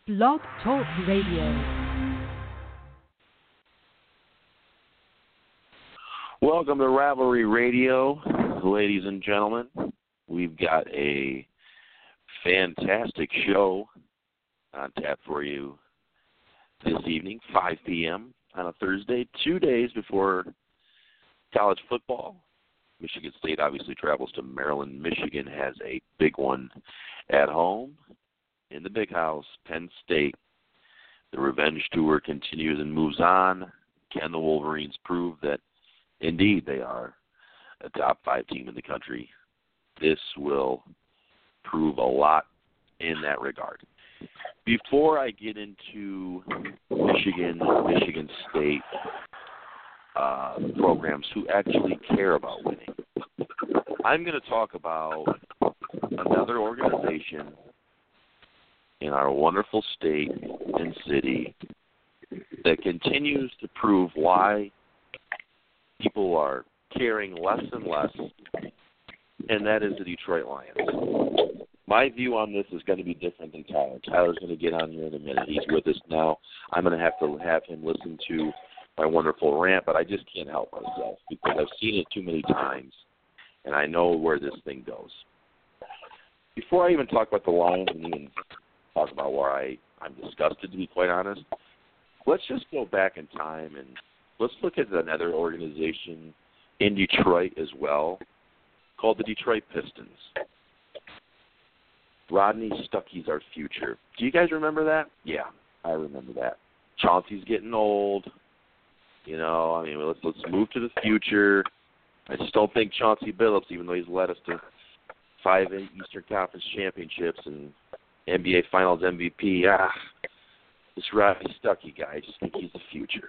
Blog Talk Radio. Welcome to Rivalry Radio, ladies and gentlemen. We've got a fantastic show on tap for you this evening, 5 p.m. on a Thursday, 2 days before college football. Michigan State obviously travels to Maryland. Michigan has a big one at home in the big house, Penn State. The revenge tour continues and moves on. Can the Wolverines prove that indeed they are a top 5 team in the country? This will prove a lot in that regard. Before I get into Michigan State programs who actually care about winning, I'm going to talk about another organization in our wonderful state and city that continues to prove why people are caring less and less, and that is the Detroit Lions. My view on this is going to be different than Tyler. Tyler's going to get on here in a minute. He's with us now. I'm going to have him listen to my wonderful rant, but I just can't help myself because I've seen it too many times, and I know where this thing goes. Before I even talk about the Lions and even talk about where I'm disgusted, to be quite honest, let's just go back in time and let's look at another organization in Detroit as well called the Detroit Pistons. Rodney Stuckey's our future. Do you guys remember that? Yeah, I remember that. Chauncey's getting old. You know, I mean, let's move to the future. I just don't think Chauncey Billups, even though he's led us to 5 Eastern Conference championships and NBA Finals MVP, this Rodney Stuckey guy, I just think he's the future.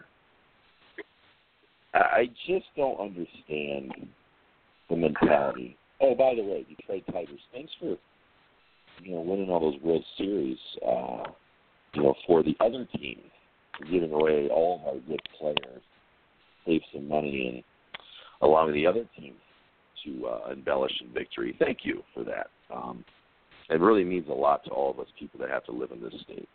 I just don't understand the mentality. Oh, by the way, Detroit Tigers, thanks for winning all those World Series. For the other teams, giving away all of our good players, save some money, and allowing the other teams to embellish in victory. Thank you for that. It really means a lot to all of us people that have to live in this state.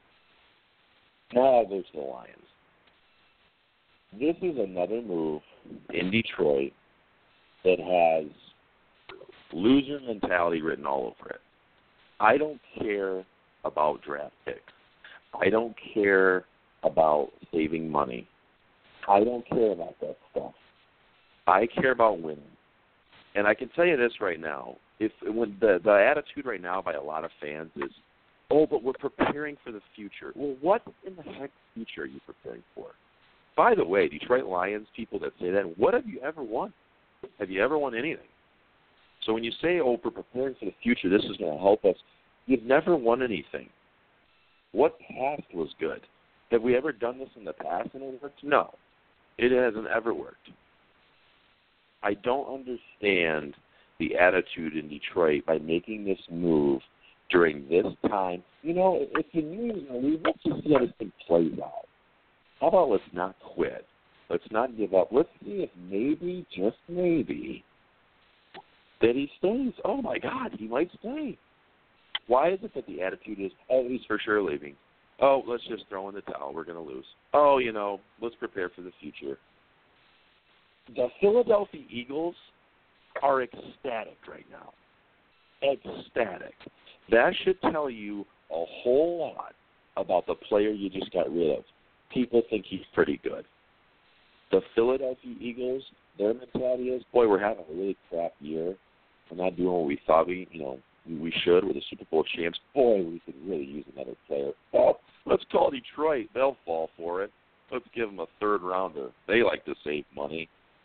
Now there's the Lions. This is another move in Detroit that has loser mentality written all over it. I don't care about draft picks. I don't care about saving money. I don't care about that stuff. I care about winning. And I can tell you this right now. When the attitude right now by a lot of fans is, oh, but we're preparing for the future. Well, what in the heck future are you preparing for? By the way, Detroit Lions people that say that, what have you ever won? Have you ever won anything? So when you say, oh, we're preparing for the future, this is going to help us, you've never won anything. What past was good? Have we ever done this in the past and it worked? No, it hasn't ever worked. I don't understand the attitude in Detroit by making this move during this time. If you knew you were going to leave, let's just see how this thing plays out. How about let's not quit? Let's not give up. Let's see if maybe, just maybe, that he stays. Oh, my God, he might stay. Why is it that the attitude is, oh, he's for sure leaving? Oh, let's just throw in the towel. We're going to lose. Oh, let's prepare for the future. The Philadelphia Eagles are ecstatic right now. Ecstatic. That should tell you a whole lot about the player you just got rid of. People think he's pretty good. The Philadelphia Eagles, their mentality is, boy, we're having a really crap year. We're not doing what we thought we should. We're the Super Bowl champs. Boy, we could really use another player. Oh, let's call Detroit. They'll fall for it. Let's give them a third rounder. They like to save money.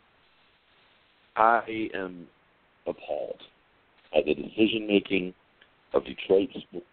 I am appalled at the decision-making of Detroit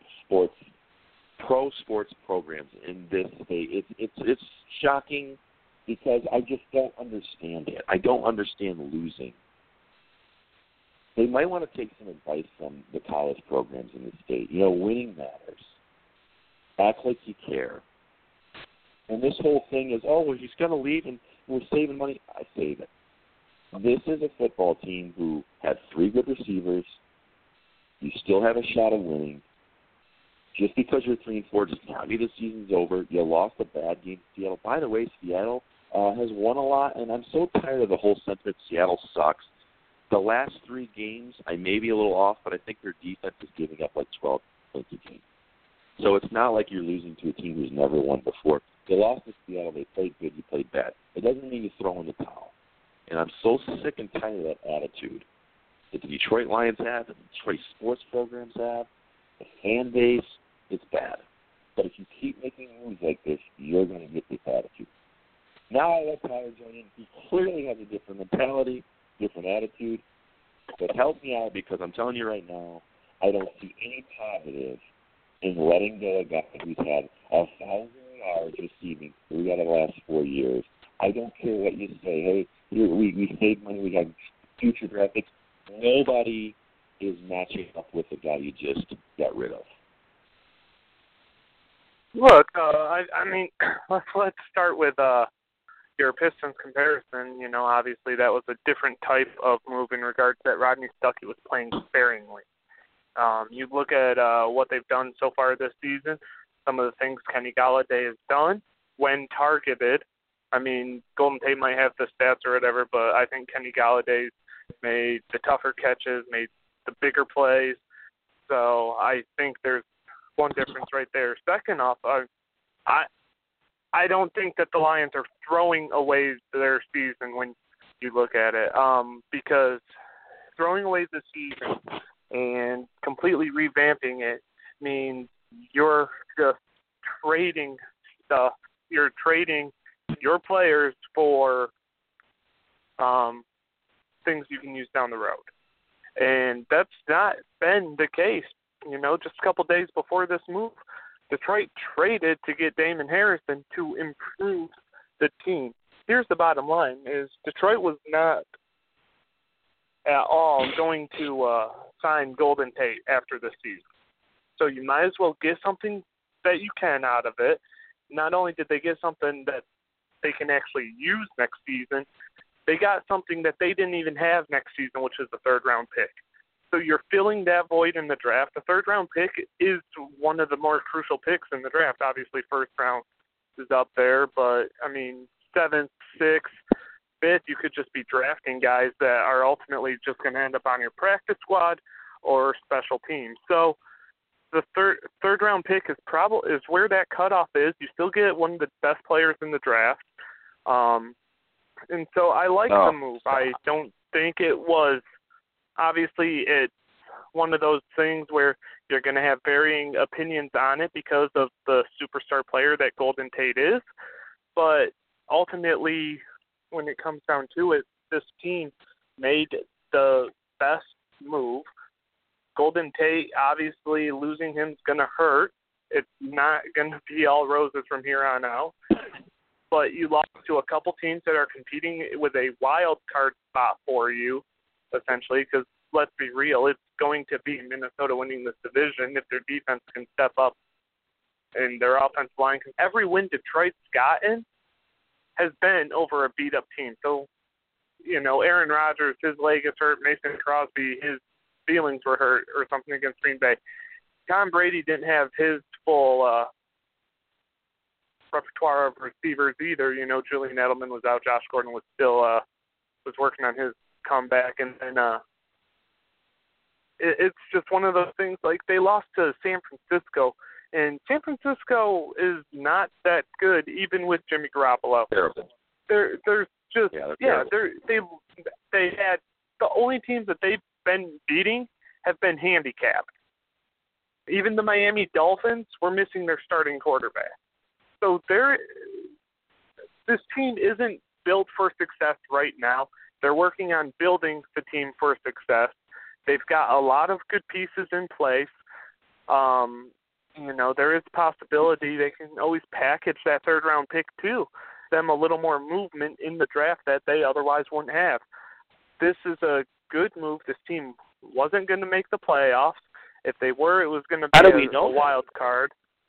pro sports programs in this state. It's shocking because I just don't understand it. I don't understand losing. They might want to take some advice from the college programs in the state. Winning matters. Act like you care. And this whole thing is, oh, well, he's going to leave and we're saving money. I save it. This is a football team who had 3 good receivers. You still have a shot of winning. Just because you're 3-4 does not mean the season's over. You lost a bad game to Seattle. By the way, Seattle has won a lot, and I'm so tired of the whole sentiment Seattle sucks. The last 3 games, I may be a little off, but I think their defense is giving up like 12 points a game. So it's not like you're losing to a team who's never won before. They lost to Seattle. They played good. You played bad. It doesn't mean you throw in the towel. And I'm so sick and tired of that attitude that the Detroit Lions have, that the Detroit sports programs have, the fan base. It's bad. But if you keep making moves like this, you're going to get this attitude. Now I let Tyler join in. He clearly has a different mentality, different attitude. But help me out, because I'm telling you right now, I don't see any positive in letting go a guy who's had 1,000 yards receiving 3 out of the last 4 years. I don't care what you say. Hey, we saved money. We have future draft picks. Nobody is matching up with the guy you just got rid of. Look, I mean, let's start with your Pistons comparison. You know, obviously that was a different type of move in regards that Rodney Stuckey was playing sparingly. You look at what they've done so far this season, some of the things Kenny Galladay has done when targeted. I mean, Golden Tate might have the stats or whatever, but I think Kenny Galladay's made the tougher catches, made the bigger plays. So I think there's one difference right there. Second off, I don't think that the Lions are throwing away their season when you look at it, because throwing away the season and completely revamping it means you're just trading stuff. You're trading your players for things you can use down the road. And that's not been the case. You know, just a couple days before this move, Detroit traded to get Damon Harrison to improve the team. Here's the bottom line, is Detroit was not at all going to sign Golden Tate after the season. So you might as well get something that you can out of it. Not only did they get something that they can actually use next season, they got something that they didn't even have next season, which is the third-round pick. So you're filling that void in the draft. The third-round pick is one of the more crucial picks in the draft. Obviously, first round is up there, but, I mean, 7th, 6th, 5th, you could just be drafting guys that are ultimately just going to end up on your practice squad or special teams. So the third-round pick is where that cutoff is. You still get one of the best players in the draft. And so I like the move. I don't think it was – obviously it's one of those things where you're going to have varying opinions on it because of the superstar player that Golden Tate is. But ultimately, when it comes down to it, this team made the best move. Golden Tate, obviously, losing him is going to hurt. It's not going to be all roses from here on out. But you lost to a couple teams that are competing with a wild card spot for you, essentially, because let's be real, it's going to be Minnesota winning this division if their defense can step up and their offensive line. Because every win Detroit's gotten has been over a beat-up team. So, you know, Aaron Rodgers, his leg is hurt. Mason Crosby, his feelings were hurt or something against Green Bay. Tom Brady didn't have his full repertoire of receivers either. You know, Julian Edelman was out. Josh Gordon was still was working on his comeback. And it's just one of those things, like they lost to San Francisco. And San Francisco is not that good, even with Jimmy Garoppolo. Terrible. There's just they had the only teams that they've been beating have been handicapped. Even the Miami Dolphins were missing their starting quarterback. So this team isn't built for success right now. They're working on building the team for success. They've got a lot of good pieces in place. You know, there is a possibility they can always package that third-round pick too, them a little more movement in the draft that they otherwise wouldn't have. This is a good move. This team wasn't going to make the playoffs. If they were, it was going to be a wild card.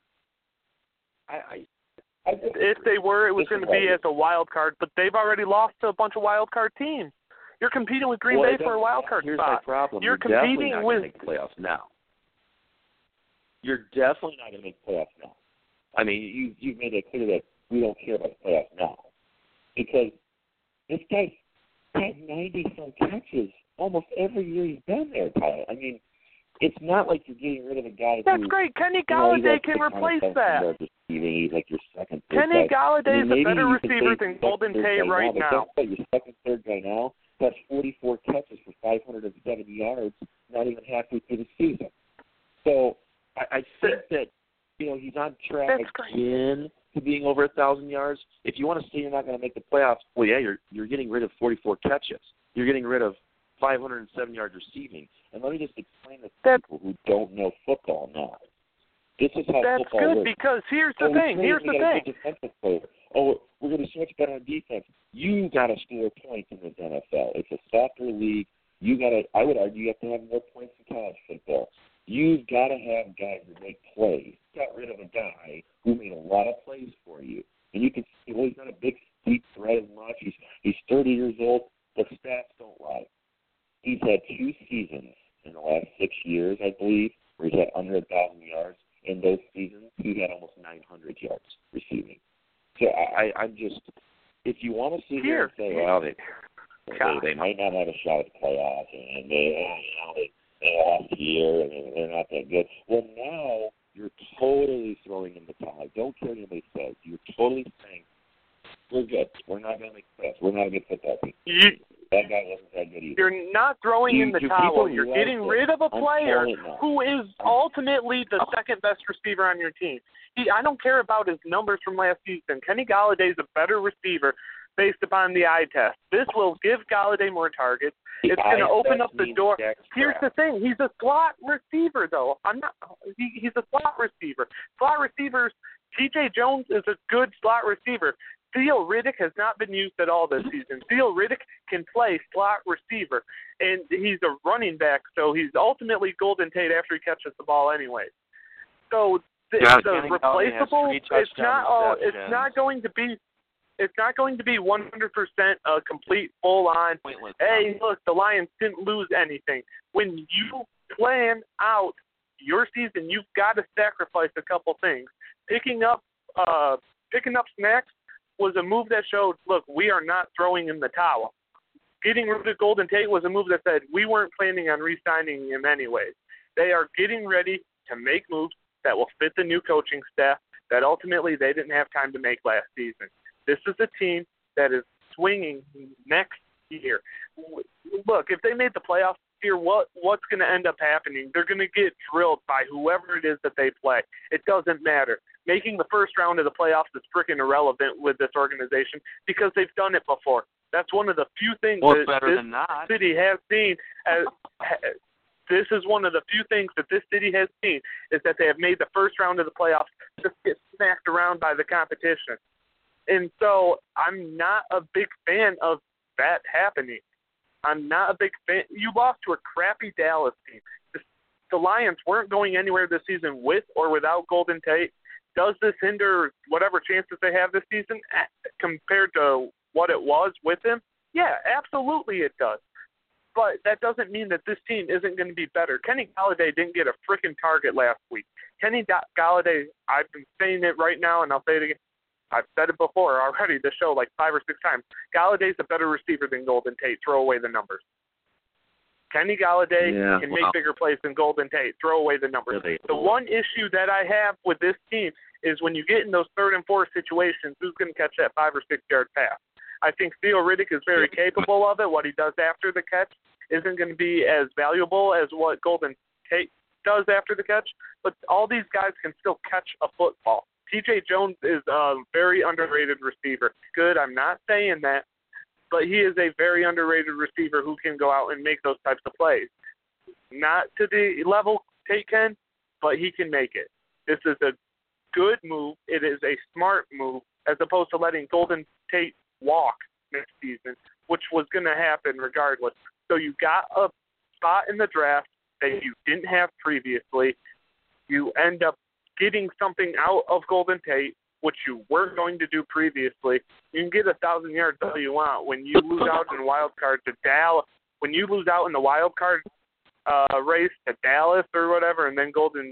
If they were, it was going to be as a wild card, but they've already lost to a bunch of wild card teams. You're competing with Green Bay for a wild card here's spot. My problem. You're definitely competing not with make the playoffs now. you're definitely not going to make playoffs now. I mean, you've made it clear that we don't care about the playoffs now because this guy has 90-some catches almost every year he's been there, Tyler. I mean, it's not like you're getting rid of a guy That's great. Kenny Galladay can replace that. He's like your second, third Kenny guy. Galladay is a better receiver than second, Golden Tate right now. But your second, third guy now got 44 catches for 570 yards, not even halfway through the season. So I think that, he's on track again to being over 1,000 yards. If you want to say you're not going to make the playoffs, well, yeah, you're getting rid of 44 catches. You're getting rid of 507 yards receiving. And let me just explain this to people who don't know football now. This is how that's football good works. Because here's the thing. We're going to do much better on defense. You got to score points in this NFL. It's a soccer league. I would argue you have to have more points in college football. You've got to have guys that make plays. Got rid of a guy who made a lot of plays for you. And you can see, well, he's not a big, deep threat as much. He's 30 years old. The stats don't lie. He's had 2 seasons in the last 6 years, I believe, where he's had under 1,000 yards. In those seasons, he had almost 900 yards receiving. So I'm just, if you want to sit here and say, well, they might not have a shot at the playoffs, and they lost here, and they're not that good. Well, now you're totally throwing in the towel. Don't care what anybody says. You're totally saying, we're good. We're not going to make the playoffs. We're not a good football team. That guy wasn't that good either. You're not throwing in the towel. You're getting rid of a player who is ultimately the second best receiver on your team. I don't care about his numbers from last season. Kenny Galladay is a better receiver based upon the eye test. This will give Galladay more targets. It's going to open up the door. Here's the thing. He's a slot receiver, though. He's a slot receiver. Slot receivers, T.J. Jones is a good slot receiver. Theo Riddick has not been used at all this season. Theo Riddick can play slot receiver, and he's a running back, so he's ultimately Golden Tate after he catches the ball anyway. So the replaceable, it's not going to be 100% a complete full-on, hey, look, the Lions didn't lose anything. When you plan out your season, you've got to sacrifice a couple things. Picking up snacks was a move that showed, look, we are not throwing in the towel. Getting rid of Golden Tate was a move that said we weren't planning on re-signing him anyways. They are getting ready to make moves that will fit the new coaching staff that ultimately they didn't have time to make last season. This is a team that is swinging next year. Look, if they made the playoffs here, what's going to end up happening? They're going to get drilled by whoever it is that they play. It doesn't matter. Making the first round of the playoffs is freaking irrelevant with this organization because they've done it before. That's one of the few things that this city has seen. This is one of the few things that this city has seen is that they have made the first round of the playoffs just get smacked around by the competition. And so I'm not a big fan of that happening. I'm not a big fan. You lost to a crappy Dallas team. The Lions weren't going anywhere this season with or without Golden Tate. Does this hinder whatever chances they have this season compared to what it was with him? Yeah, absolutely it does. But that doesn't mean that this team isn't going to be better. Kenny Galladay didn't get a freaking target last week. Kenny Galladay, I've been saying it right now, and I'll say it again. I've said it before already, the show, like 5 or 6 times. Galladay's a better receiver than Golden Tate. Throw away the numbers. Kenny Galladay can make bigger plays than Golden Tate. Throw away the numbers. The one issue that I have with this team is when you get in those 3rd and 4 situations, who's going to catch that 5 or 6 yard pass? I think Theo Riddick is very capable of it. What he does after the catch isn't going to be as valuable as what Golden Tate does after the catch, but all these guys can still catch a football. T.J. Jones is a very underrated receiver. Good, I'm not saying that, but he is a very underrated receiver who can go out and make those types of plays. Not to the level Tate can, but he can make it. This is a good move. It is a smart move as opposed to letting Golden Tate walk next season, which was going to happen regardless. So you got a spot in the draft that you didn't have previously. You end up getting something out of Golden Tate, which you weren't going to do previously. You can get 1,000 yards all you want. When you lose out in the wild card to Dallas, when you lose out in the wild card race to Dallas or whatever, and then Golden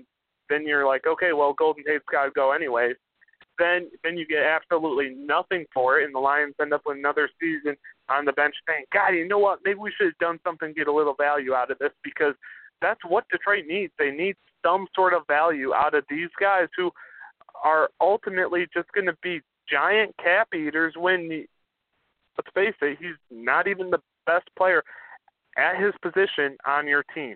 then you're like, okay, well, Golden Tate's got to go anyways. Then you get absolutely nothing for it, and the Lions end up with another season on the bench saying, God, you know what, maybe we should have done something to get a little value out of this, because that's what Detroit needs. They need some sort of value out of these guys who are ultimately just going to be giant cap eaters when, let's face it, he's not even the best player at his position on your team.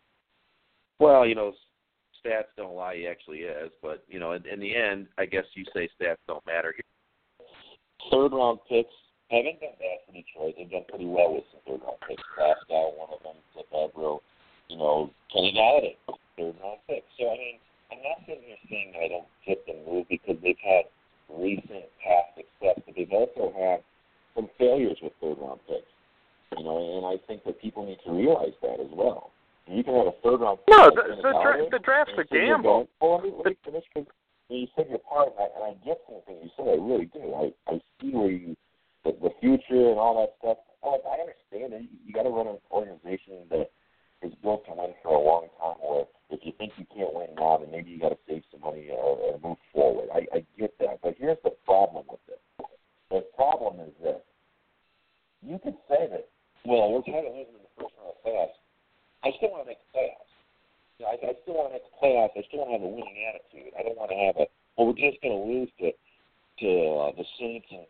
Well, stats don't lie, he actually is. But, in the end, I guess you say stats don't matter. Third-round picks haven't done bad for Detroit. They've done pretty well with some third-round picks. Pascal, one of them, Cliff Avril, Kenny Galladay, third-round pick. So, I'm not sitting here saying that I don't get the move because they've had recent past success, but they've also had some failures with third-round picks. And I think that people need to realize that as well. You can have a third-round pick. No, the draft's a gamble. Let me finish, because you said your part, and I get something you said. I really do. I see where the future and all that stuff. I understand it. You got to run an organization that is built to win for a long time, or if you think you can't win now, then maybe you got to save some money or move forward. I get that, but here's the problem with it. The problem is this. You could say that, well, we're trying to lose in the first round of playoffs. I still want to make the playoffs. I still want to make the playoffs. I still want to have a winning attitude. I don't want to have we're just going to lose to the Saints and,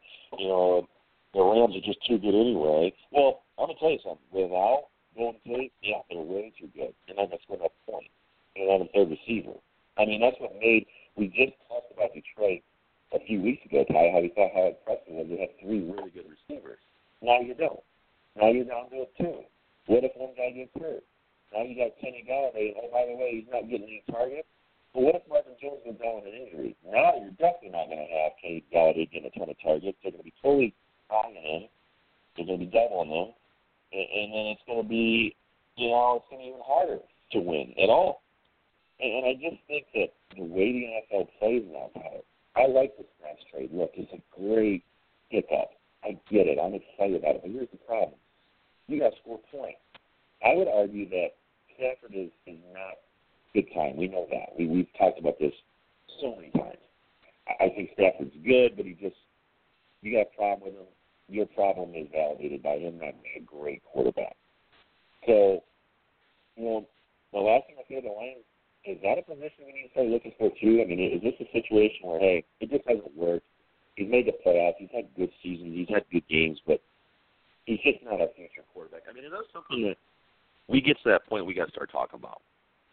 the Rams are just too good anyway. Well, I'm going to tell you something. Without Golden Tate, yeah, they're way too good. And then that's going to point. And then a third receiver. That's what made, we just talked about Detroit a few weeks ago, Ty, how we thought how impressive was they had three really good receivers. Now you don't. Now you're down to two. What if one guy gets hurt? Now you got Kenny Galladay. Oh, by the way, he's not getting any targets. But what if Marvin Jones goes down with an injury? Now you're definitely not going to have Kenny Galladay getting a ton of targets. They're going to be totally buying him. They're going to be doubling him. And then it's going to be, it's going to be even harder to win at all. And I just think that the way the NFL plays now, Tyler, I like this Snaps trade. Look, it's a great pickup. I get it. I'm excited about it. But here's the problem. You got to score points. I would argue that Stafford is not good time. We know that. We've talked about this so many times. I think Stafford's good, but you got a problem with him. Your problem is validated by him not being a great quarterback. So, the last thing I say to the Lions, is that a position we need to start looking for too? Is this a situation where, hey, it just hasn't worked? He's made the playoffs. He's had good seasons. He's had good games, but he's just not a future quarterback. Is that something that we get to that point we got to start talking about?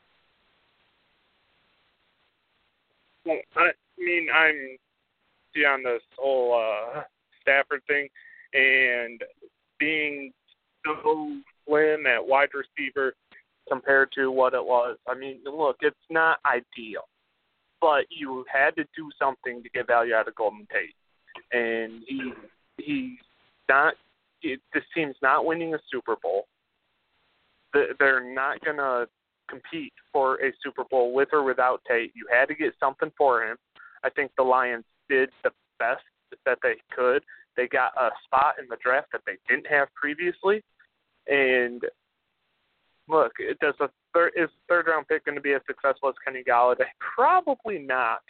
Well, I'm on this whole Stafford thing and being so slim at wide receiver compared to what it was. Look, it's not ideal, but you had to do something to get value out of Golden Tate. And he's not – this team's not winning a Super Bowl. They're not going to compete for a Super Bowl with or without Tate. You had to get something for him. I think the Lions did the best that they could. They got a spot in the draft that they didn't have previously. And look, is the third-round pick going to be as successful as Kenny Galladay? Probably not.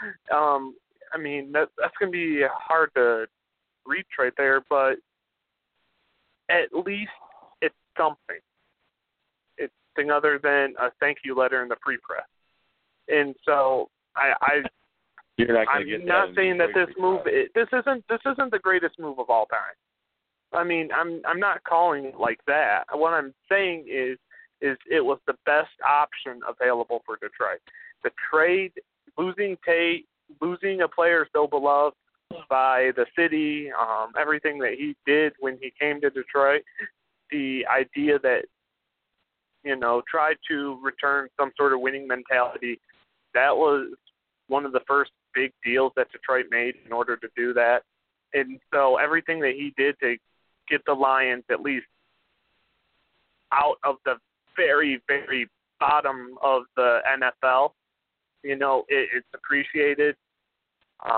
That's going to be hard to reach right there, but at least it's something. It's something other than a thank you letter in the free press. And so I'm not saying that this move this isn't the greatest move of all time. I'm not calling it like that. What I'm saying is it was the best option available for Detroit. The trade, losing Tate, losing a player so beloved by the city, everything that he did when he came to Detroit, the idea that, tried to return some sort of winning mentality, that was one of the first big deals that Detroit made in order to do that. And so everything that he did to get the Lions at least out of the very, very bottom of the NFL, it's appreciated.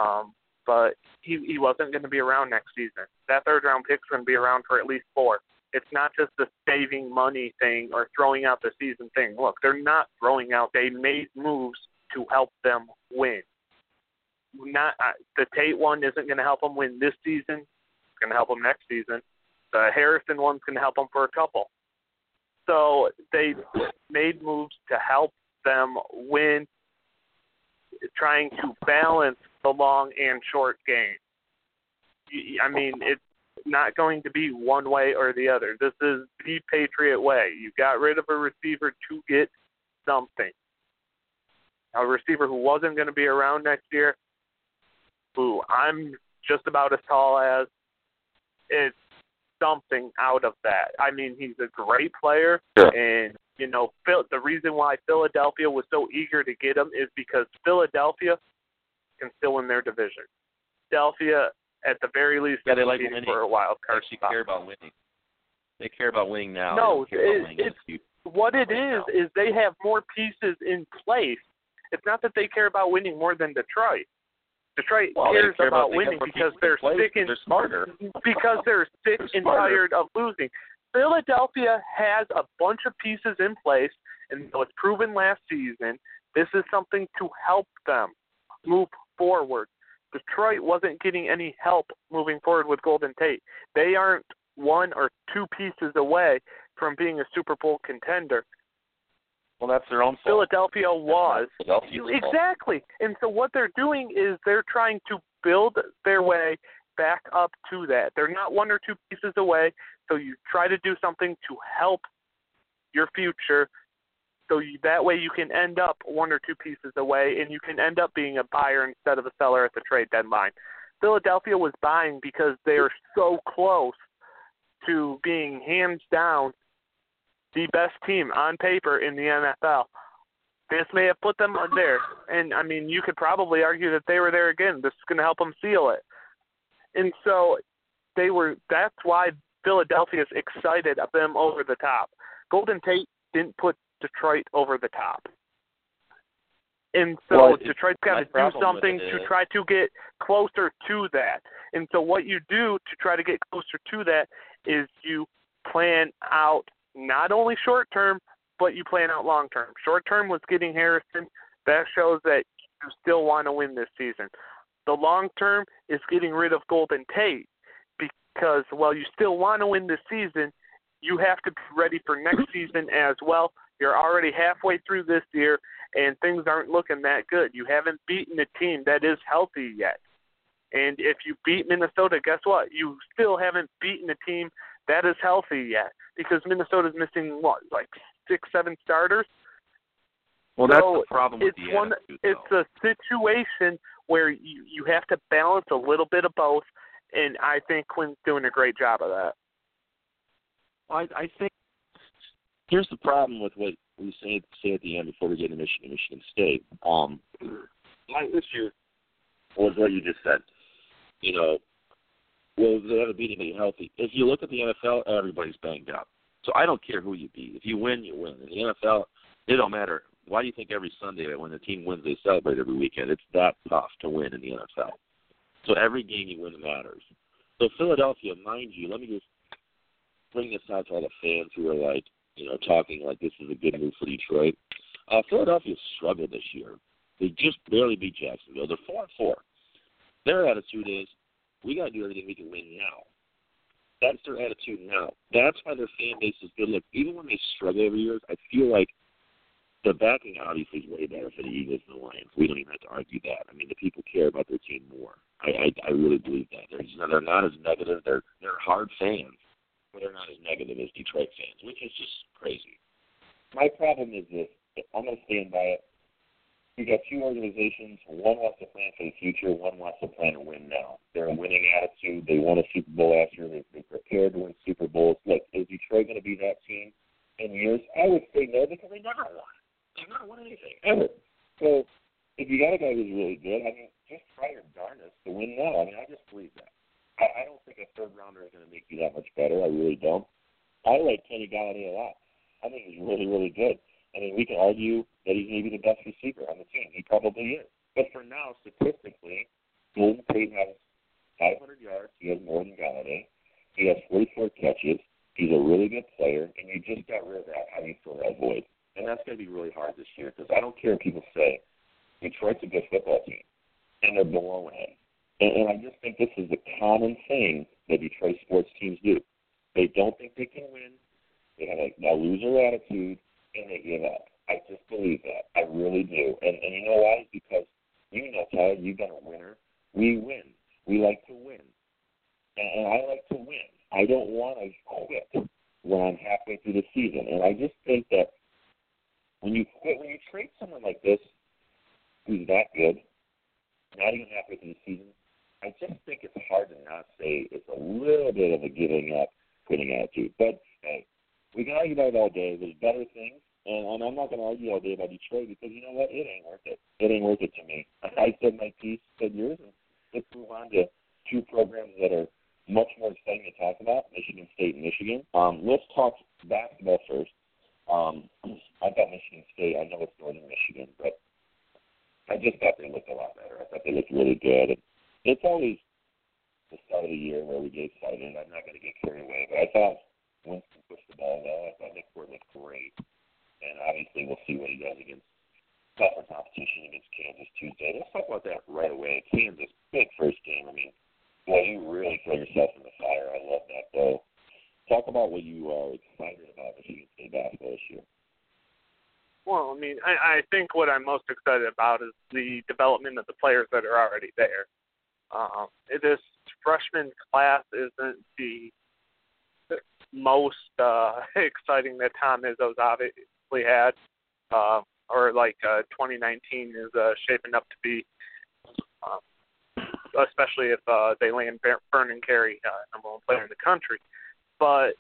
But he wasn't going to be around next season. That third-round pick's going to be around for at least 4. It's not just the saving money thing or throwing out the season thing. Look, they're not throwing out. They made moves to help them win. Not the Tate one isn't going to help them win this season. It's going to help them next season. The Harrison one's going to help them for a couple. So they made moves to help them win, trying to balance the long and short game. I mean, it's not going to be one way or the other. This is the Patriot way. You got rid of a receiver to get something. A receiver who wasn't going to be around next year, who I'm just about as tall as, it's something out of that. I mean, he's a great player, and, you know, the reason why Philadelphia was so eager to get him is because Philadelphia can still win their division. Philadelphia, at the very least, they like winning for a wild card spot. They care about winning. They care about winning now. No, what it is they have more pieces in place. It's not that they care about winning more than Detroit. Detroit cares about winning because they're sick and tired of losing. Philadelphia has a bunch of pieces in place, and it was proven last season. This is something to help them move forward. Detroit wasn't getting any help moving forward with Golden Tate. They aren't one or two pieces away from being a Super Bowl contender. Well, that's their own fault. Philadelphia was. Exactly. And so what they're doing is they're trying to build their way back up to that. They're not one or two pieces away, so you try to do something to help your future, so that way you can end up one or two pieces away, and you can end up being a buyer instead of a seller at the trade deadline. Philadelphia was buying because they're so close to being hands down the best team on paper in the NFL. This may have put them there, and, I mean, you could probably argue that they were there again. This is going to help them seal it. And so that's why Philadelphia is excited of them over the top. Golden Tate didn't put Detroit over the top. And so Detroit's got to do something to try to get closer to that. And so what you do to try to get closer to that is you plan out not only short term, but you plan out long term. Short term was getting Harrison. That shows that you still want to win this season. The long term is getting rid of Golden Tate because while you still want to win this season, you have to be ready for next season as well. You're already halfway through this year, and things aren't looking that good. You haven't beaten a team that is healthy yet. And if you beat Minnesota, guess what? You still haven't beaten a team that is healthy yet because Minnesota's missing, like 6-7 starters? Well, that's the problem with the attitude, it's a situation where you have to balance a little bit of both, and I think Quinn's doing a great job of that. Well, I think here's the problem with what we say at the end before we get into Michigan State. My issue was what you just said. You know, will they ever beat anybody healthy? If you look at the NFL, everybody's banged up. So I don't care who you beat. If you win, you win. In the NFL, it don't matter. Why do you think every Sunday when the team wins, they celebrate every weekend? It's that tough to win in the NFL. So every game you win matters. So Philadelphia, mind you, let me just bring this out to all the fans who are like, you know, talking like this is a good move for Detroit. Philadelphia struggled this year. They just barely beat Jacksonville. They're 4-4. Their attitude is, we got to do everything we can win now. That's their attitude now. That's why their fan base is good. Look, even when they struggle every year, I feel like the backing obviously is way better for the Eagles than the Lions. We don't even have to argue that. I mean, the people care about their team more. I really believe that. They're not as negative. They're hard fans, but they're not as negative as Detroit fans, which is just crazy. My problem is this. I'm going to stand by it. You got two organizations. One wants to plan for the future. One wants to plan to win now. They're a winning attitude. They won a Super Bowl last year. They're prepared to win Super Bowls. Look, is Detroit going to be that team in years? I would say no because they never won. They've never won anything, ever. So if you got a guy who's really good, I mean, just try your darnest to win now. I mean, I just believe that. I don't think a third-rounder is going to make you that much better. I really don't. I like Kenny Galladay a lot. I think he's really, really good. I mean, we can argue that he's maybe the best receiver on the team. He probably is. But for now, statistically, Golden Tate has 500 yards. He has more than Galladay. He has 44 catches. He's a just got rid of that. How do you fill that void? And that's going to be really hard this year because I don't care if people say Detroit's a good football team and they're blowing it. And I just think this is a common thing that Detroit sports teams do. They don't think they can win. They have a loser attitude, and they give up. I just believe that. I really do. And you know why? Because you know, Todd, you've been a winner. We win. We like to win. And I like to win. I don't want to quit when I'm halfway through the season. And I just think that when you quit, when you trade someone like this who's that good, not even halfway through the season, I just think it's hard to not say it's a little bit of a giving up, quitting attitude. But, hey, we can argue about it all day. There's better things. And I'm not going to argue all day about Detroit because, you know what, it ain't worth it. It ain't worth it to me. I said my piece, said yours, and let's move on to two programs that are much more exciting to talk about, Michigan State and Michigan. Let's talk basketball first. I thought Michigan State, I know it's Northern Michigan, but I just thought they looked a lot better. I thought they looked really good. And it's always the start of the year where we get excited. I'm not going to get carried away, but I thought Winston pushed the ball well. I thought Nick Ford looked great. And obviously we'll see what he does against tougher competition against Kansas Tuesday. Let's talk about that right away. Kansas, big first game. I mean, boy, you really throw yourself in the fire. I love that, though. Talk about what you are excited about Michigan State basketball this year. Well, I mean, I think what I'm most excited about is the development of the players that are already there. This freshman class isn't the most exciting that Tom Izzo's obviously had, or like 2019 is shaping up to be, especially if they land Vernon Carey, number one player in the country. But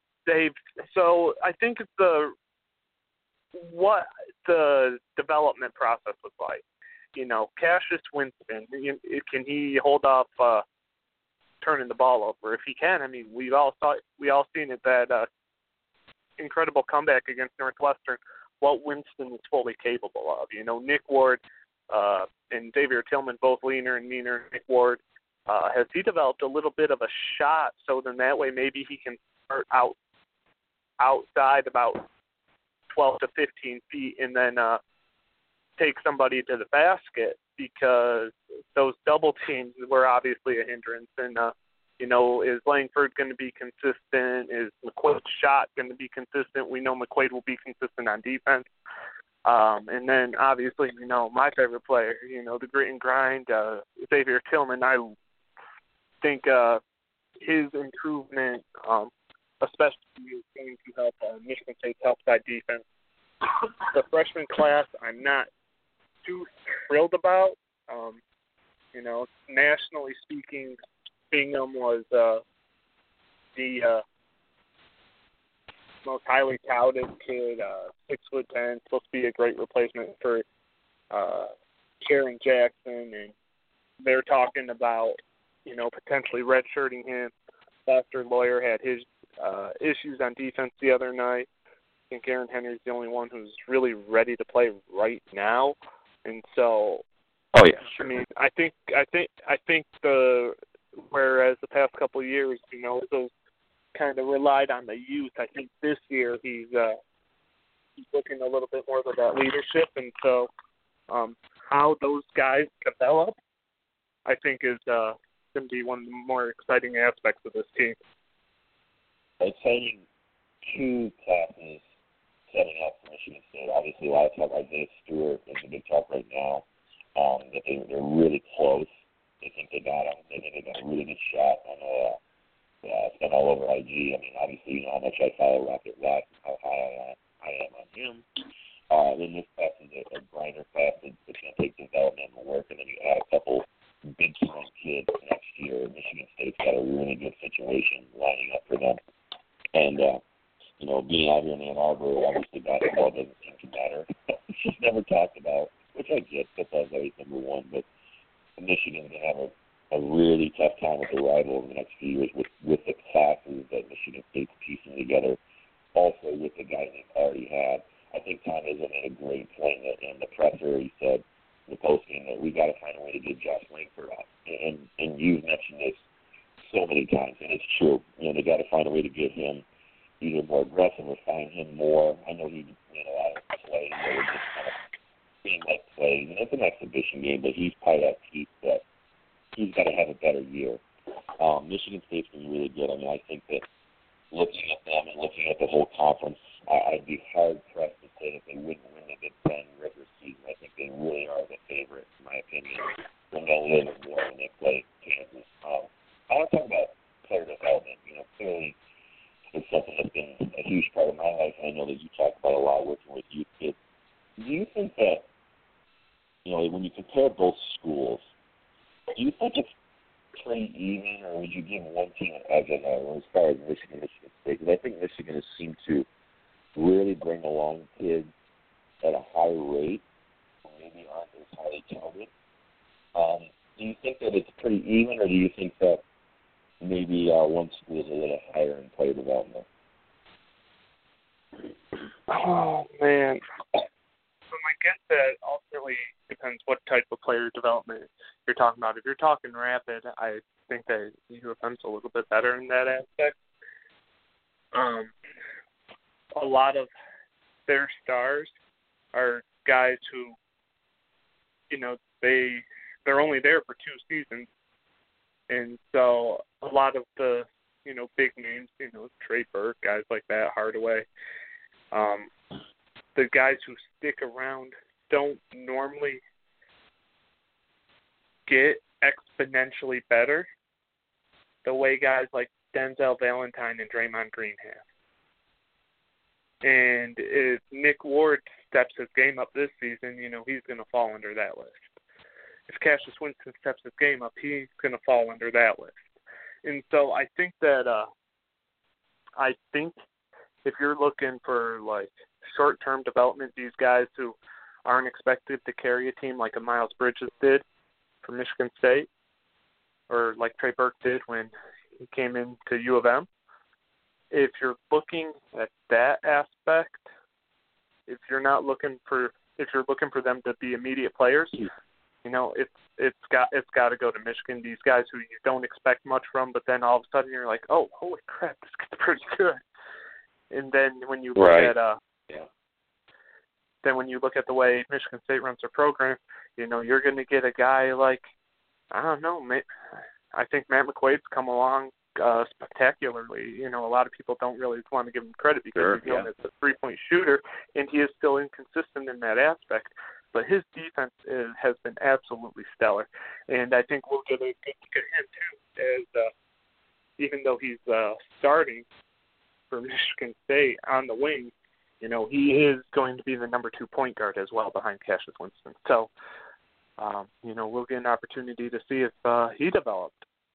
I think it's what the development process was like. You know, Cassius Winston, can he hold off turning the ball over? If he can, I mean, we all seen it, that incredible comeback against Northwestern, what Winston is fully capable of. You know, Nick Ward and Xavier Tillman, both leaner and meaner. Nick Ward, has he developed a little bit of a shot so then that way maybe he can start outside about 12 to 15 feet and then take somebody to the basket, because those double teams were obviously a hindrance. And, you know, is Langford going to be consistent? Is McQuaid's shot going to be consistent? We know McQuaid will be consistent on defense. And then, obviously, you know, my favorite player, you know, the grit and grind, Xavier Tillman. I think his improvement, especially, is going to help Michigan State's outside defense. The freshman class, I'm not too thrilled about. You know, nationally speaking, Bingham was the most highly touted kid, 6'10", supposed to be a great replacement for Karen Jackson, and they're talking about, you know, potentially redshirting him. Lester Lawyer had his issues on defense the other night. I think Aaron Henry's the only one who's really ready to play right now, and so. Oh yeah, sure. I mean, I think whereas the past couple of years, you know, those kind of relied on the youth. I think this year he's looking a little bit more of that leadership, and so how those guys develop, I think, is going to be one of the more exciting aspects of this team. Exciting two classes setting up for Michigan State. Obviously, a lot of talk about Isaiah Stewart is the big talk right now. That they're really close. They think they got him. They think they got a really good shot. I know it's been all over IG. I mean, obviously, you know how much I follow Rocket Rock and how high I am on him. Then this class is a grinder class that's going to take development and work, and then you add a couple big-time kids next year. Michigan State's got a really good situation lining up for them. And, you know, being out here in Ann Arbor, obviously basketball doesn't seem to matter. It's just never talked about, which I get. Football's always number one, but Michigan's going to have a really tough time with the rival in the next few years with the classes that Michigan State's piecing together, also with the guys they've already had. I think Tom Izzo made a great point in the presser. He said in the postgame that we got to find a way to get Josh Langford up. And you've mentioned this so many times, and it's true. You know, they got to find a way to get him either more aggressive or find him more. I know he did a lot of plays that were just kind of seem like plays, and it's an exhibition game, but he's probably that piece that he's got to have a better year. Michigan State's been really good. I mean, I think that looking at them and looking at the whole conference, I'd be hard-pressed to say that they wouldn't win the Big Ten regular season. I think they really are the favorite, in my opinion, when they'll live more when they play Kansas. I want to talk about player development. Clearly it's something that's been a huge part of my life. I know that you talk about a lot working with youth kids. Do you think that, when you compare both schools, do you think it's pretty even, or would you give one team an edge as far as Michigan State? Because I think Michigan has seemed to really bring along kids at a higher rate, or maybe aren't as highly touted. Do you think that it's pretty even, or do you think that maybe one school is a little higher in player development? Oh, man. I guess that ultimately depends what type of player development you're talking about. If you're talking rapid, I think that U of M's a little bit better in that aspect. A lot of their stars are guys who, they're only there for 2 seasons. And so a lot of the, big names, Trey Burke, guys like that, Hardaway, the guys who stick around don't normally get exponentially better the way guys like Denzel Valentine and Draymond Green have. And if Nick Ward steps his game up this season, he's going to fall under that list. If Cassius Winston steps his game up, he's going to fall under that list. And so I think that if you're looking for, short-term development, these guys who aren't expected to carry a team like a Miles Bridges did for Michigan State, or like Trey Burke did when he came into U of M, if you're looking at that aspect, if you're looking for them to be immediate players, it's got to go to Michigan. These guys who you don't expect much from, but then all of a sudden you're like, oh, holy crap, this guy's pretty good. And then when you look at then when you look at the way Michigan State runs their program, you're going to get a guy like, I don't know, I think Matt McQuaid's come along spectacularly. A lot of people don't really want to give him credit because he's known as a three-point shooter, and he is still inconsistent in that aspect. But his defense has been absolutely stellar, and I think we'll get a good look at him too, as even though he's starting for Michigan State on the wing, he is going to be the number 2 point guard as well behind Cassius Winston. So, we'll get an opportunity to see if he developed.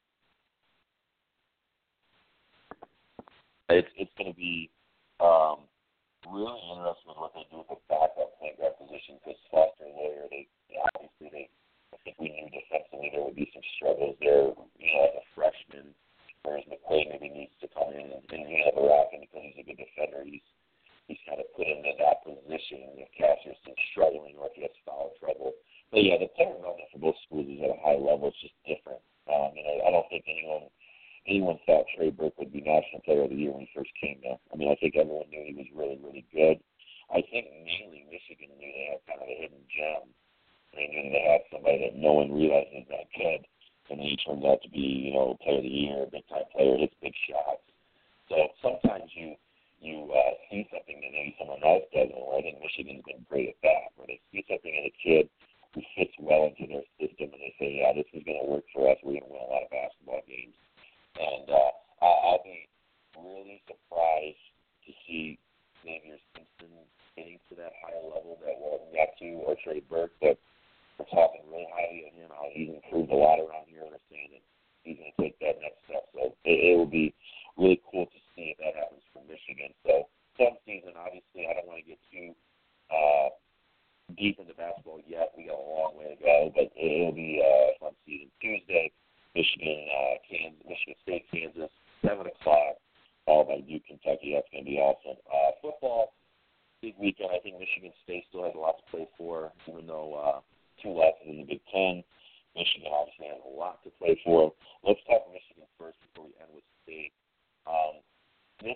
It's going to be really interesting what they do with the backup point guard position, because Foster and Lawyer, I think we knew defensively there would be some struggles there, as a freshman, whereas McQuaid maybe needs to come in and handle the rock, and because he's a good defender, he's kind of put into that position if Cassius is struggling or if he has foul trouble. But yeah, the player development for both schools is at a high level. It's just different. I don't think anyone thought Trey Burke would be National Player of the Year when he first came there. I mean, I think everyone knew he was really, really good. I think mainly Michigan knew they had kind of a hidden gem. They knew they had somebody that no one realized was that good, and then he turns out to be, Player of the Year, big-time player, hits big shots. So sometimes you see something that maybe someone else doesn't, or I think Michigan's been great at that, where they see something in a kid who fits well into their system, and they say, yeah, this is going to work for us. We're going to win a lot of basketball games. And I'll be really surprised to see Xavier Simpson getting to that higher level that Walton got to, or Trey Burke, but we're talking really highly of him, how he's improved a lot around here, and we're saying that he's going to take that next step. So it will be really cool to see if that happens for Michigan. So some season, obviously, I don't want to get too deep into basketball yet. We got a long way to go, but it'll be a fun season. Tuesday, Michigan State, Kansas, 7 o'clock, followed by Duke, Kentucky. That's going to be awesome. Football, big weekend. I think Michigan State still has a lot to play for, even though 2 losses in the Big Ten. Michigan obviously has a lot to play for. Let's talk Michigan first before we end with State. This is,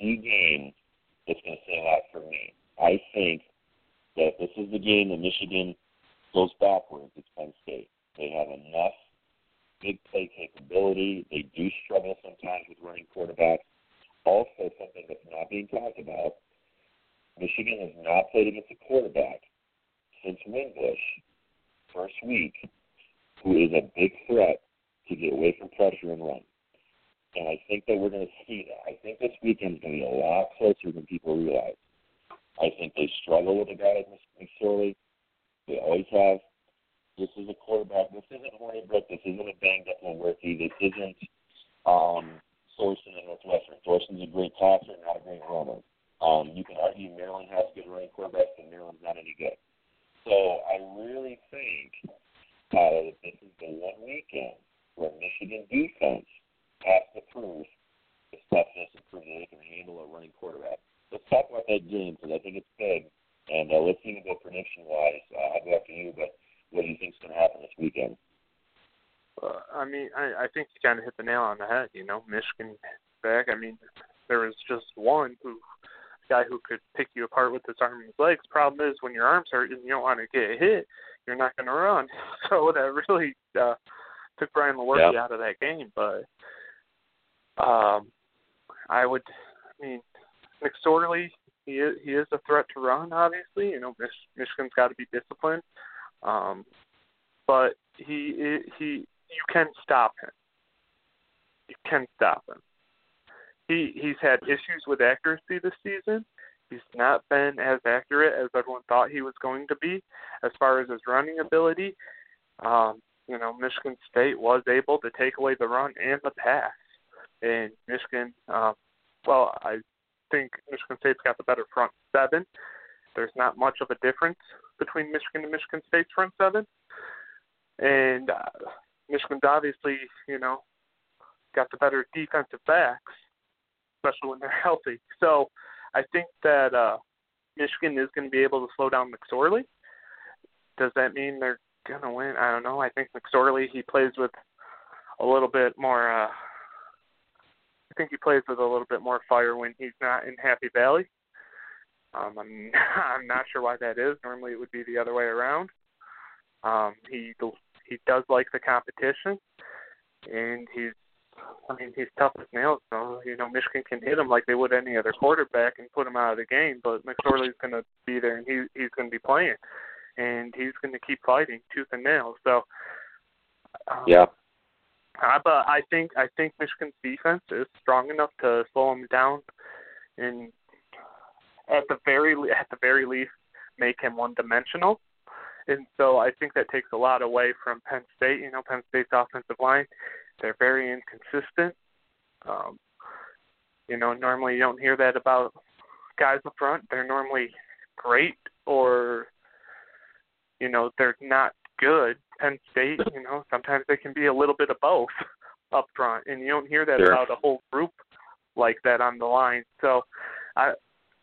key game that's going to say a lot for me. I think that this is the game that Michigan goes backwards. It's Penn State. They have enough big play capability. They do struggle sometimes with running quarterbacks. Also, something that's not being talked about, Michigan has not played against a quarterback since Wimbush, first week, who is a big threat to get away from pressure and run. And I think that we're going to see that. I think this weekend is going to be a lot closer than people realize. I think they struggle with a guy like McSorley. They always have. This is a quarterback. This isn't Hornibrook. This isn't a banged-up Lewerke. This isn't Thorson in Northwestern. Thorson's a great passer, not a great runner. You can argue Maryland has good running quarterbacks, and Maryland's not any good. So I really think that this is the one weekend where Michigan defense has to prove its toughness and prove that they can handle a running quarterback. Let's talk about that game because I think it's big. And let's even go prediction-wise. I'll go after you, but what do you think is going to happen this weekend? I mean, I think you kind of hit the nail on the head. You know, Michigan back. I mean, there was just one guy who could pick you apart with his arm and his legs. Problem is, when your arm's hurt and you don't want to get hit, you're not going to run. So that really took Brian Lewerke out of that game. But I mean, McSorley, he is a threat to run, obviously. You know, Michigan's got to be disciplined. But you can stop him. You can stop him. He's had issues with accuracy this season. He's not been as accurate as everyone thought he was going to be as far as his running ability. You know, Michigan State was able to take away the run and the pass. And Michigan, I think Michigan State's got the better front seven. There's not much of a difference between Michigan and Michigan State's front seven. And Michigan's obviously, you know, got the better defensive backs, especially when they're healthy. So I think that Michigan is going to be able to slow down McSorley. Does that mean they're going to win? I don't know. I think McSorley, he plays with a little bit more I think he plays with a little bit more fire when he's not in Happy Valley. I'm not sure why that is. Normally it would be the other way around. He does like the competition, and he's tough as nails. So, you know, Michigan can hit him like they would any other quarterback and put him out of the game, but McSorley's going to be there, and he's going to be playing, and he's going to keep fighting tooth and nail. So, but I think Michigan's defense is strong enough to slow him down, and at the very least, make him one-dimensional. And so I think that takes a lot away from Penn State. You know, Penn State's offensive line, they're very inconsistent. You know, normally you don't hear that about guys up front. They're normally great or, you know, they're not good. Penn State, you know, sometimes they can be a little bit of both up front, and you don't hear that about a whole group like that on the line. So, I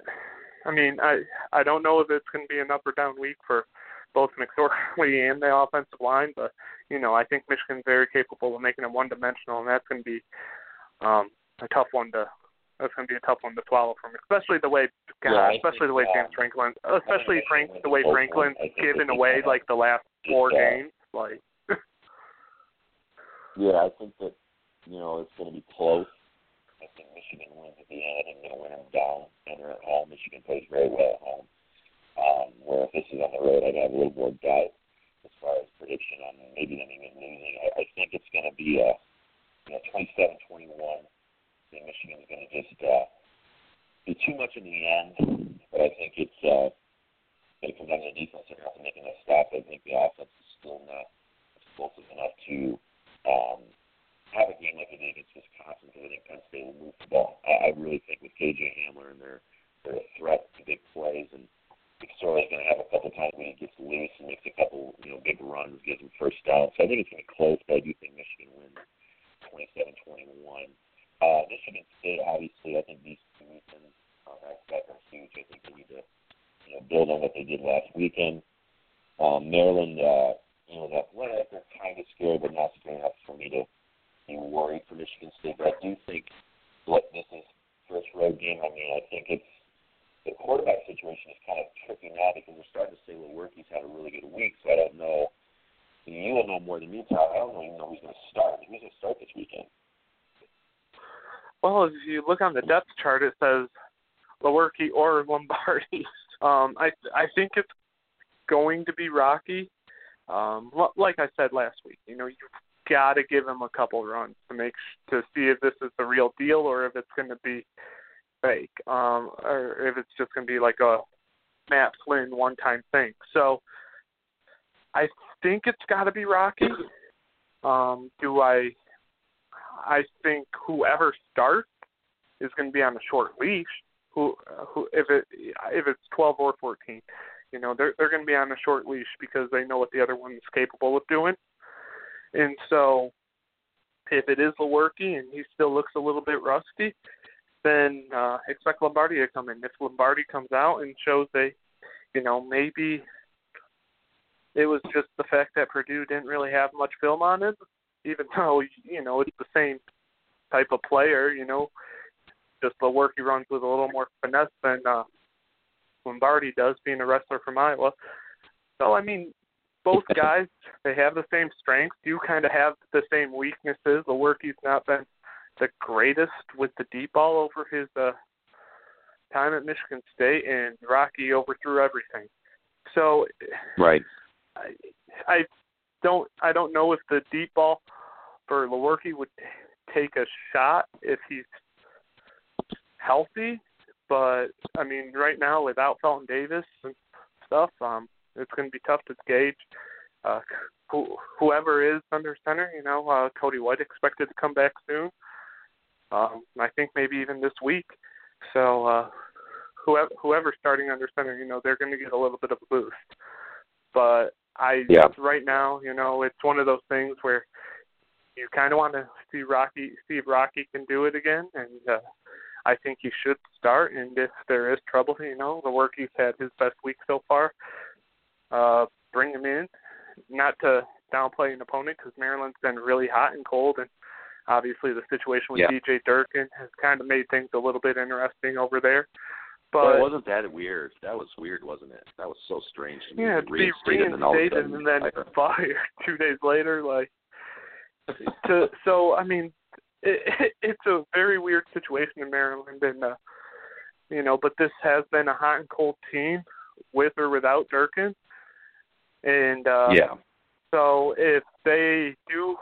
don't know if it's going to be an up or down week for both McSorley and the offensive line, but, you know, I think Michigan's very capable of making it one-dimensional, and that's going to be a tough one to swallow from, especially the way James Franklin, the way Franklin's given away like the last 4 games, like. Yeah, I think that, you know, it's going to be close. I think Michigan wins at the end. I think they're going to win them down, and they're at home. Michigan plays very well at home. Where if this is on the road, I'd have a little more doubt as far as prediction on maybe them even losing. I think it's going to be a 27-21. I think Michigan's going to just be too much in the end, but I think it's going to come down to the defense. They're going to have to make enough stops. I think the offense is still not explosive enough to have a game like it did against Wisconsin, because I think Penn State will move the ball. I really think with KJ Hamler and their threat to big plays, and McSorley's going to have a couple times when he gets loose and makes a couple, you know, big runs, gets him first down. So I think it's going to be close, but I do think Michigan wins 27-21. Michigan State, obviously, I think these 2 weekends back are huge. I think they need to, you know, build on what they did last weekend. Maryland, you know, that they're kind of scared, but not scary enough for me to be worried for Michigan State. But I do think this is first road game. I mean, I don't even know who's going to start. Who's going to start this weekend? Well, if you look on the depth chart, it says Lewerke or Lombardi. I think it's going to be Rocky. Like I said last week, you've got to give him a couple runs to see if this is the real deal or if it's going to be fake, or if it's just going to be like a Matt Flynn one-time thing. So I think it's got to be Rocky. I think whoever starts is going to be on a short leash. If it's 12 or 14, they're going to be on a short leash because they know what the other one is capable of doing. And so, if it is Lewerke and he still looks a little bit rusty, then expect Lombardi to come in. If Lombardi comes out and shows maybe it was just the fact that Purdue didn't really have much film on it, even though, it's the same type of player, just Lewerke runs with a little more finesse than Lombardi does, being a wrestler from Iowa. So, both guys, they have the same strengths. You kind of have the same weaknesses. Lewerke's not been the greatest with the deep ball over his time at Michigan State, and Rocky overthrew everything. So, right. I don't know if the deep ball for Lewerke would take a shot if he's healthy, but right now without Felton Davis and stuff, it's going to be tough to gauge. Whoever is under center, Cody White expected to come back soon. I think maybe even this week. So whoever's starting under center, they're going to get a little bit of a boost. But right now, it's one of those things where you kind of want to see if Rocky can do it again, and I think he should start. And if there is trouble, Lewerke's had his best week so far. Bring him in, not to downplay an opponent because Maryland's been really hot and cold, and obviously the situation with DJ Durkin has kind of made things a little bit interesting over there. But it wasn't that weird. That was weird, wasn't it? That was so strange. Yeah, to be reinstated and then fired 2 days later, it's a very weird situation in Maryland, and but this has been a hot and cold team with or without Durkin, and so if they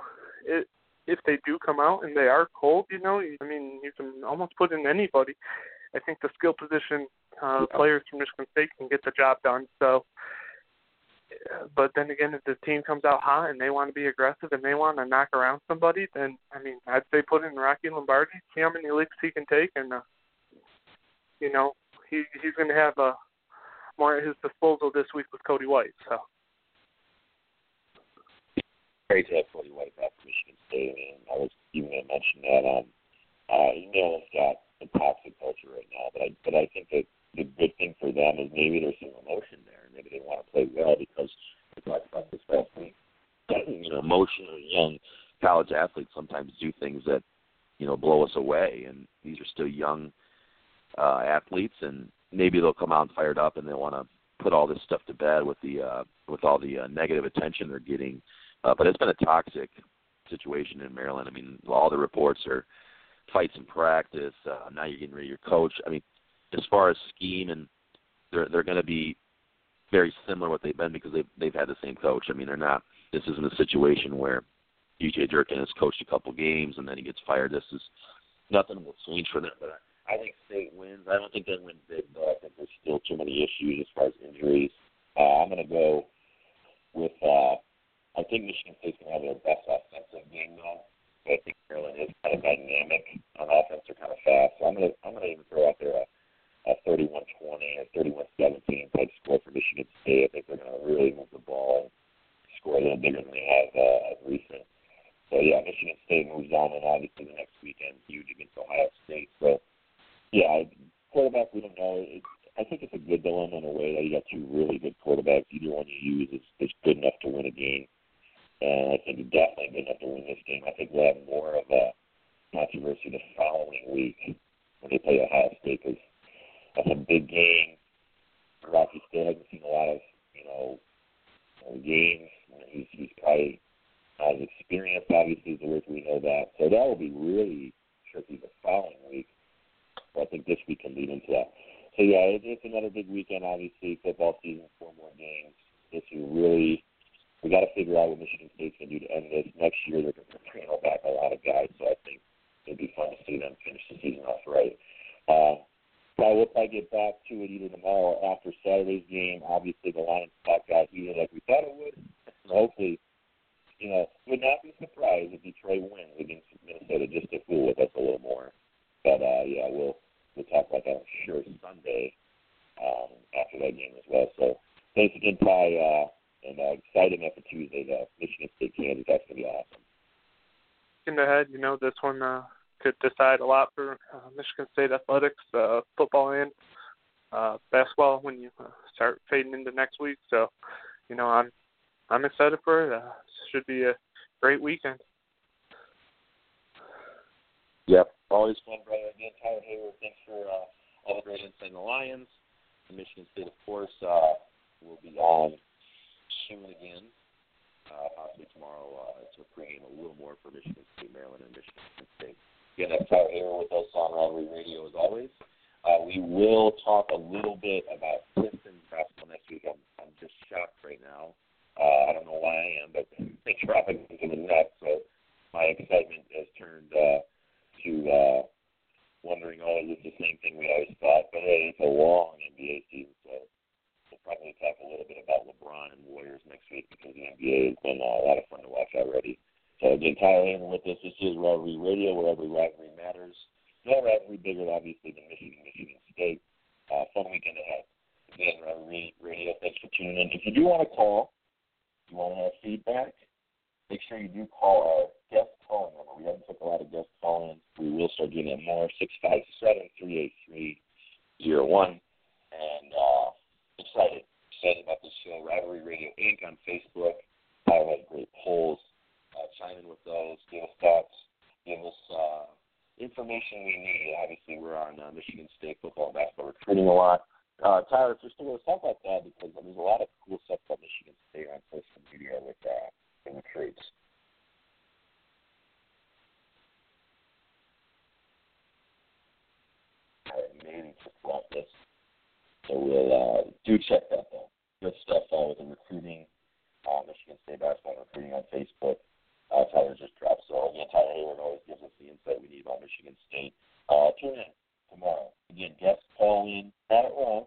do come out and they are cold, you can almost put in anybody. I think the skill position players from Michigan State can get the job done. So, but then again, if the team comes out hot and they want to be aggressive and they want to knock around somebody, then I'd say put in Rocky Lombardi, see how many leaps he can take, and he's going to have more at his disposal this week with Cody White. So. Great to have Cody White back to Michigan State. I was even going to mention that Maryland's got a toxic culture right now, but I think that the good thing for them is maybe there's some emotion there. Maybe they want to play well because we talked about this last week. Emotional young college athletes sometimes do things that blow us away, and these are still young athletes, and maybe they'll come out fired up and they want to put all this stuff to bed with all the negative attention they're getting. But it's been a toxic situation in Maryland. All the reports are fights in practice. Now you're getting rid of your coach. As far as scheme, and they're going to be very similar what they've been because they've had the same coach. They're not. This isn't a situation where DJ Durkin has coached a couple games and then he gets fired. This is nothing will change for them. But I think State wins. I don't think they win big, though. I think there's still too many issues as far as injuries. I'm going to go with. I think Michigan State's going to have their best offensive game, though. But I think Maryland is kind of dynamic on offense. They're kind of fast. So I'm going to even throw out there a 31-20 or 31-17 type score for Michigan State. I think they're going to really move the ball and score a little bigger than they have as recent. So, Michigan State moves on, and obviously the next weekend, huge against Ohio State. So, quarterback, we don't know. I think it's a good dilemma in a way that you got two really good quarterbacks. Either one you use is good enough to win a game. And I think it's definitely good enough to win this game. I think we'll have more of a controversy the following week when they play Ohio State because that's a big game. Rocky still hasn't seen a lot of, games. He's probably Experience, obviously, is the word we know that. So that will be really tricky the following week. But I think this week can lead into that. So, yeah, it's another big weekend, obviously. Football season, 4 more games. This year, really, we got to figure out what Michigan State's going to do to end this. Next year, they're going to bring back a lot of guys, so I think it'll be fun to see them finish the season off right. We'll probably get back to it either tomorrow or after Saturday's game. Obviously, the Lions talk got heated like we thought it would. And hopefully, would not be surprised if Detroit wins against Minnesota just to fool with us a little more. But, yeah, we'll talk about that, I'm sure, Sunday after that game as well. So thanks again, Ty, and excited enough for Tuesday, Michigan State, Kansas. That's going to be awesome. Looking ahead, this one could decide a lot for Michigan State athletics, football and basketball when you start fading into next week. So, I'm excited for it. Should be a great weekend. Yep, always fun, brother. Again, Tyler Hayward, thanks for all the great insight in the Lions. And Michigan State, of course, will be on soon again, possibly tomorrow, to pregame a little more for Michigan State, Maryland, and Michigan State. Again, that's Tyler Hayward with us on Rivalry Radio as always. We will talk a little bit about Pistons basketball next week. I'm just shocked right now. I don't know why I am, but they dropping into the net, so my excitement has turned to wondering, is it the same thing we always thought? But hey, it's a long NBA season, so we'll probably talk a little bit about LeBron and Warriors next week because the NBA has been a lot of fun to watch already. So again, Tyler Hayward with us. This is Rivalry Radio, where every rivalry matters. No rivalry bigger, obviously, than Michigan State. Fun weekend ahead. Again, Rivalry Radio, thanks for tuning in. If you do want to call, you want to have feedback, make sure you do call our guest call number. We haven't took a lot of guest call-ins. We will start doing that more, 657-383-01. And excited about this show, Rivalry Radio Inc. on Facebook. Tyler has great polls. Chime in with those. Give us thoughts. Give us information we need. Obviously, we're on Michigan State football and basketball recruiting a lot. Tyler, if you're still going to talk about that, because there's a lot of cool stuff about Michigan State on social media with the recruits. Maybe just about this. So we'll do check that, though. Good stuff with the recruiting, Michigan State basketball recruiting on Facebook. Tyler just dropped. So, again, Tyler Hayward always gives us the insight we need about Michigan State. Tune in tomorrow. Again, guest call in. Got it wrong.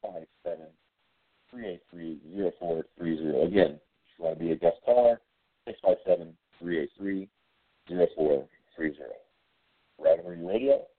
657-383-0430. Again, if you want to be a guest caller, 657-383-0430. Rivalry Radio.